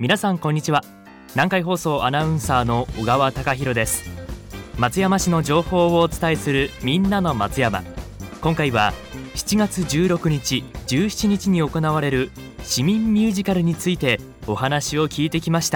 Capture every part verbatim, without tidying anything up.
皆さんこんにちは。南海放送アナウンサーの小川貴博です。松山市の情報をお伝えするみんなの松山。今回はしちがつじゅうろくにち、じゅうしちにちに行われる市民ミュージカルについてお話を聞いてきました。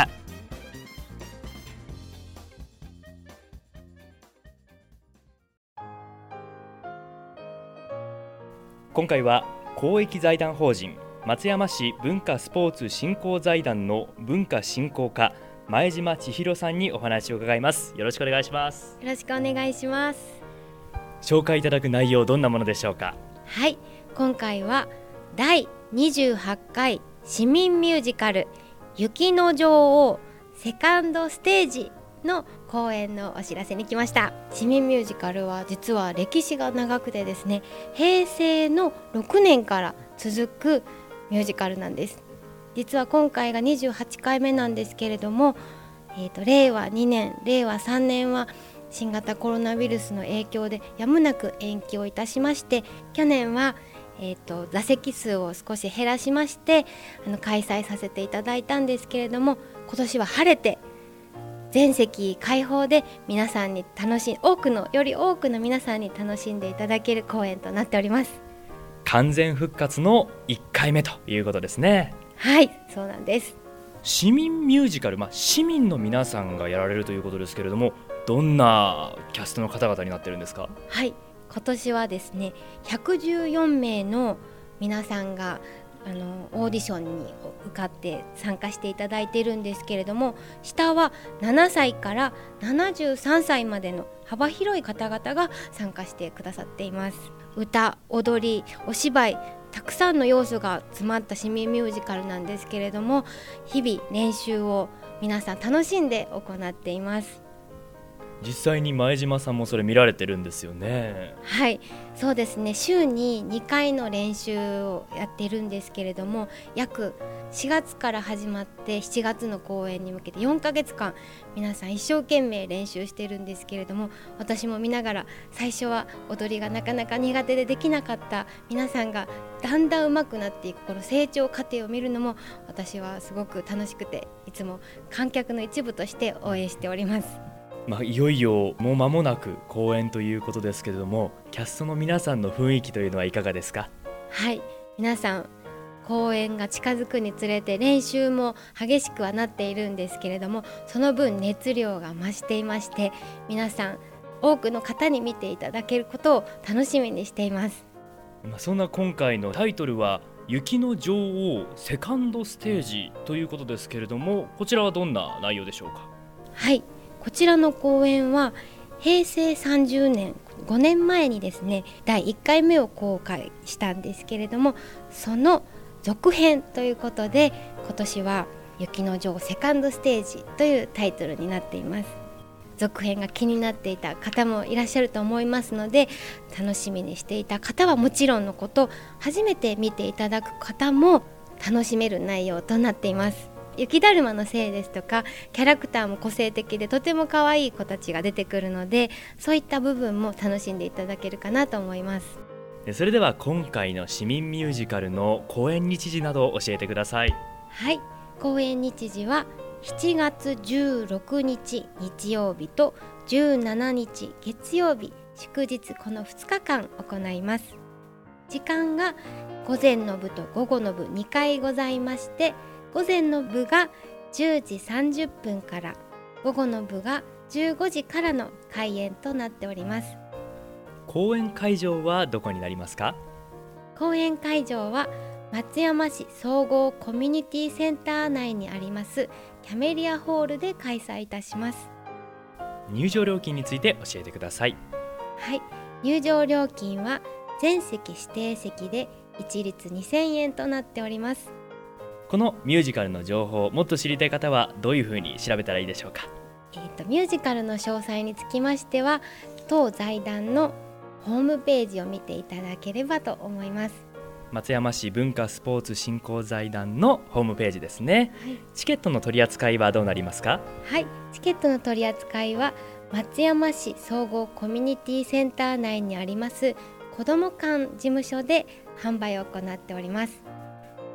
今回は公益財団法人松山市文化スポーツ振興財団の文化振興課前島千尋さんにお話を伺います。よろしくお願いします。 よろしくお願いします。 紹介いただく内容、どんなものでしょうか？ はい、今回はだいにじゅうはちかい市民ミュージカル雪の女王セカンドステージの公演のお知らせに来ました。市民ミュージカルは実は歴史が長くてですね、平成のろくねんから続くミュージカルなんです。実は今回がにじゅうはちかいめなんですけれども、えーと、れいわにねん、れいわさんねんは新型コロナウイルスの影響でやむなく延期をいたしまして、去年は、えーと、座席数を少し減らしましてあの開催させていただいたんですけれども、今年は晴れて全席開放で皆さんに楽しん多くのより多くの皆さんに楽しんでいただける公演となっております。 完全復活のいっかいめということですね。 はい、そうなんです。 市民ミュージカル、まあ、市民の皆さんがやられるということですけれども、どんなキャストの方々になってるんですか？ はい、今年はですねひゃくじゅうよんめいの皆さんがあのオーディションに受かって参加していただいているんですけれども、下はななさいからななじゅうさんさいまでの幅広い方々が参加してくださっています。歌、踊り、お芝居、たくさんの要素が詰まった市民ミュージカルなんですけれども、日々練習を皆さん楽しんで行っています。 実際に前島さんもそれ見られてるんですよね？ はい、そうですね。週ににかいの練習をやっているんですけれども、約しがつから始まってしちがつの公演に向けてよんかげつかん皆さん一生懸命練習してるんですけれども、私も見ながら最初は踊りがなかなか苦手でできなかった皆さんがだんだん上手くなっていくこの成長過程を見るのも私はすごく楽しくて、いつも観客の一部として応援しております。 まあ、いよいよもう間もなく公演ということですけれども、キャストの皆さんの雰囲気というのはいかがですか？ はい、皆さん公演が近づくにつれて練習も激しくはなっているんですけれども、その分熱量が増していまして、皆さん多くの方に見ていただけることを楽しみにしています。 そんな今回のタイトルは雪の女王セカンドステージということですけれども、こちらはどんな内容でしょうか？ はい、こちらの公演はへいせいさんじゅうねん、ごねんまえにですねだいいっかいめを公開したんですけれども、その続編ということで今年は雪の女王セカンドステージというタイトルになっています。続編が気になっていた方もいらっしゃると思いますので、楽しみにしていた方はもちろんのこと、初めて見ていただく方も楽しめる内容となっています。雪だるまのせいですとかキャラクターも個性的でとても可愛い子たちが出てくるので、そういった部分も楽しんでいただけるかなと思います。 それでは今回の市民ミュージカルの公演日時などを教えてください。 はい、公演日時はしちがつじゅうろくにち日曜日とじゅうしちにち月曜日祝日、このふつかかん行います。時間が午前の部と午後の部にかいございまして、午前の部がじゅうじさんじゅっぷんから、午後の部がじゅうごじからの開演となっております。 公演会場はどこになりますか？ 公演会場は松山市総合コミュニティセンター内にありますキャメリアホールで開催いたします。 入場料金について教えてください。 はい、入場料金は全席指定席で一律にせんえんとなっております。 このミュージカルの情報をもっと知りたい方はどういうふうに調べたらいいでしょうか？ えーと、ミュージカルの詳細につきましては当財団のホームページを見ていただければと思います。 松山市文化スポーツ振興財団のホームページですね、はい、チケットの取り扱いはどうなりますか？ はい、チケットの取り扱いは松山市総合コミュニティセンター内にあります子ども館事務所で販売を行っております。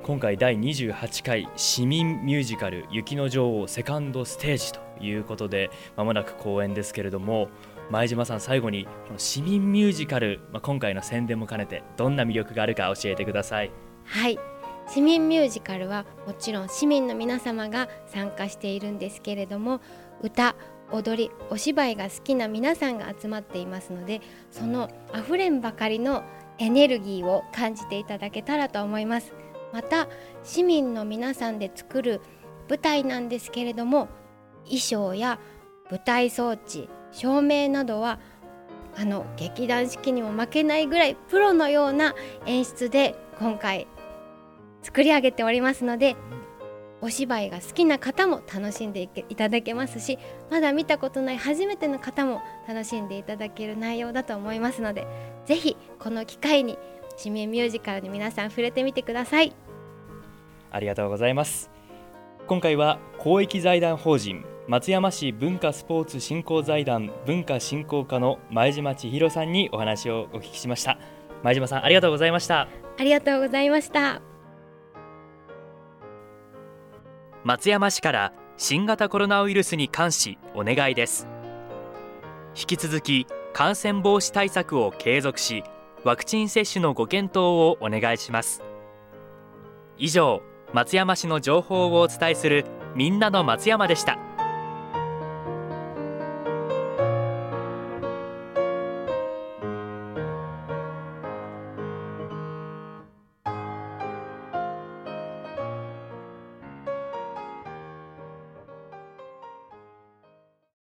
今回だいにじゅうはちかい市民ミュージカル雪の女王セカンドステージということで、まもなく公演ですけれども、前島さん、最後にこの市民ミュージカル、まあ、今回の宣伝も兼ねてどんな魅力があるか教えてください。 はい、市民ミュージカルはもちろん市民の皆様が参加しているんですけれども、歌、踊り、お芝居が好きな皆さんが集まっていますので、そのあふれんばかりのエネルギーを感じていただけたらと思います。また市民の皆さんで作る舞台なんですけれども、衣装や舞台装置、照明などはあの劇団四季にも負けないぐらいプロのような演出で今回作り上げておりますので、お芝居が好きな方も楽しんでいただけますし、まだ見たことない初めての方も楽しんでいただける内容だと思いますので、ぜひこの機会に市民ミュージカルに皆さん触れてみてください。 ありがとうございます。今回は公益財団法人松山市文化スポーツ振興財団文化振興課の前島千尋さんにお話をお聞きしました。前島さん、ありがとうございました。 ありがとうございました。 松山市から新型コロナウイルスに関しお願いです。引き続き感染防止対策を継続し、ワクチン接種のご検討をお願いします。以上、松山市の情報をお伝えするみんなの松山でした。